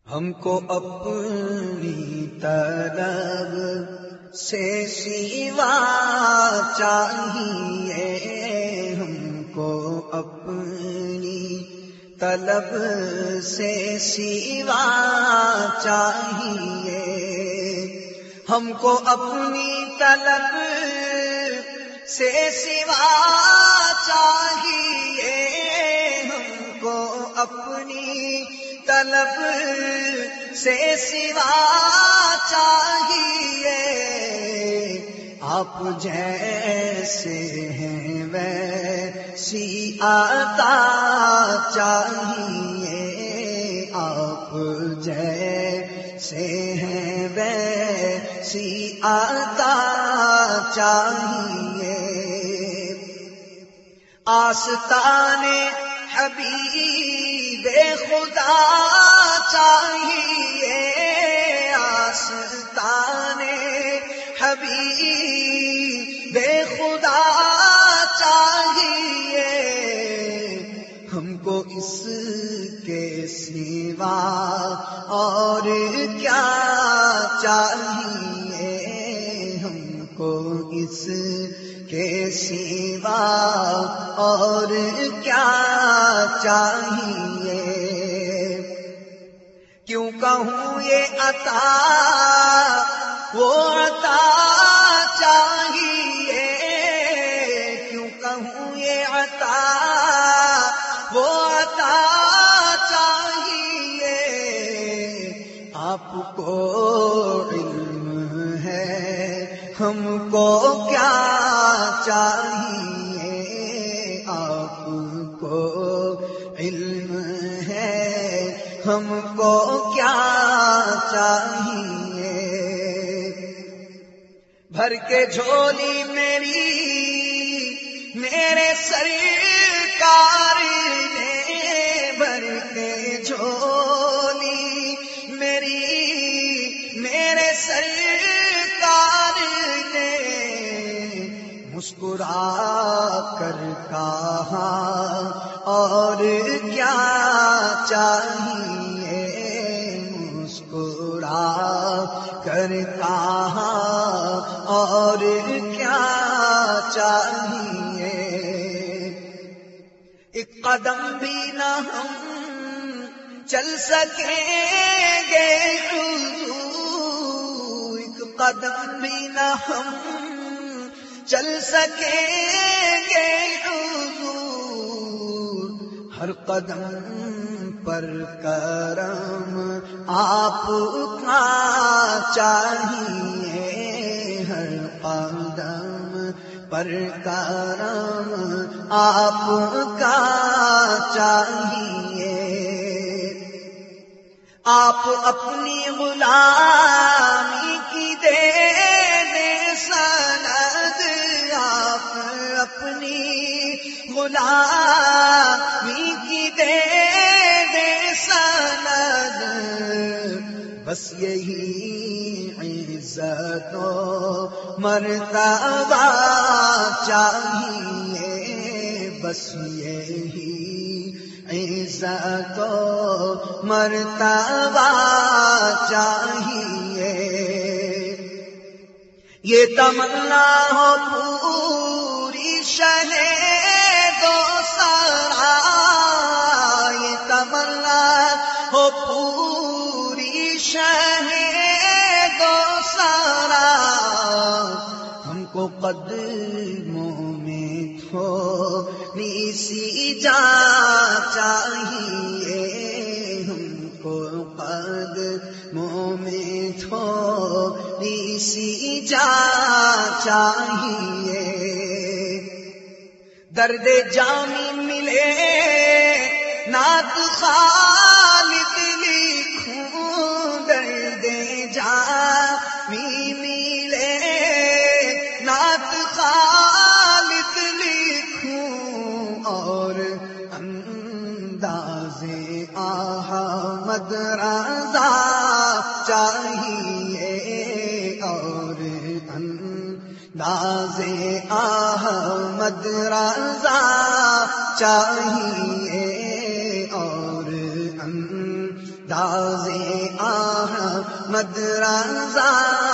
ہم کو اپنی طلب سے سوا چاہیے، ہم کو اپنی طلب سے سوا چاہیے، ہم کو اپنی طلب سے سوا چاہیے، ہم کو اپنی طلب سے سوا چاہیے، آپ جیسے ہیں ویسی عطا چاہیے، آپ جیسے ہیں ویسی عطا چاہیے، آستانے حبیب خدا چاہیے، آستانے حبیب خدا چاہیے، ہم کو اس کے سوا اور کیا چاہیے، ہم کو اس کے سوا اور کیا چاہیے، کیوں کہوں یہ عطا وہ عطا چاہیے، کیوں کہوں یہ عطا وہ عطا چاہیے، آپ کو علم ہے ہم کو کیا چاہیے، آپ کو علم ہے ہم کو کیا چاہیے، بھر کے جھولی میرے سرکار نے، بھر کے جھولی میرے سرکار نے، مسکرا کر کہا اور کیا چاہیے، مسکرا کر کہا اور کیا چاہیے، ایک قدم بھی نہ ہم چل سکیں گے حضور، ایک قدم بھی نہ ہم چل سکیں گے حضور، ہر قدم پر کرم آپ کا چاہیے، ہر قدم پر کرم آپ کا چاہیے، آپ اپنی غلامی کی دے سند، آپ اپنی غلامی کی دے سند، بس یہی عزت و مرتبہ چاہیے، بس یہی عزت و مرتبہ چاہیے، یہ تمنا ہو پوری شہید و سرا، یہ تمنا ہو پوری شہید و سرا، ہم کو قدموں میں تھوڑی سی جا چاہیے، ہم کو قدموں میں تھوڑی سی جا چاہیے، درد جامی ملے نعت خالد لکھوں، درد جامی ملے نعت خالد لکھوں، اور انداز احمد رضا چاہیے، اور انداز احمد رضا چاہیے، اور انداز احمد رضا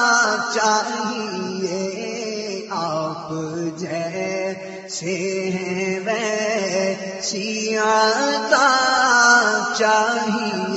چاہیے، آپ جیسے ہیں ویسی عطا چاہیے۔